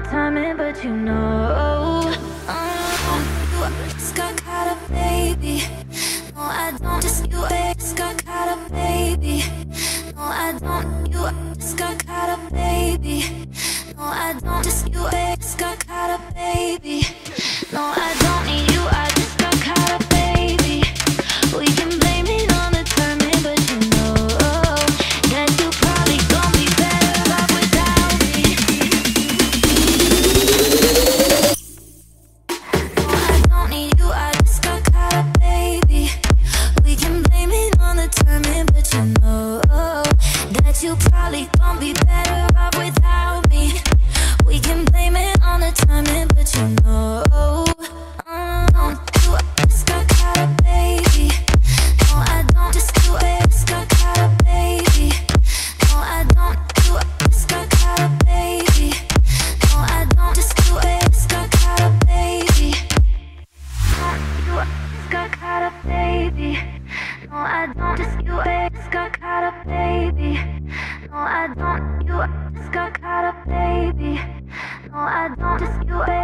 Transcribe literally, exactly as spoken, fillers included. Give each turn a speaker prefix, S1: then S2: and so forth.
S1: timing, but you know. Uh,
S2: You just got caught up, baby. No, I don't. Just you just got caught up, baby. No, I don't. You just got caught up, baby. No, I don't. Just you just got caught up, baby. No, I don't need you. I just got caught up, baby. We can blame it on the timing, but you know that you probably gon' be better off without me. No, I don't need you. I just got caught up, baby. We can blame it on the timing, but you know that you probably gon' be better off without me. We can blame it on the timing, but you know. Um, you just got caught up, baby. No, I don't. Just you just got caught up, baby. No, I don't. You just got caught up, baby. No, I don't. Just you just got caught up, baby. You just got caught up, baby. No, I don't. Just you just got caught up, baby. No, I don't. You just got caught up, baby. No, I don't. Just you.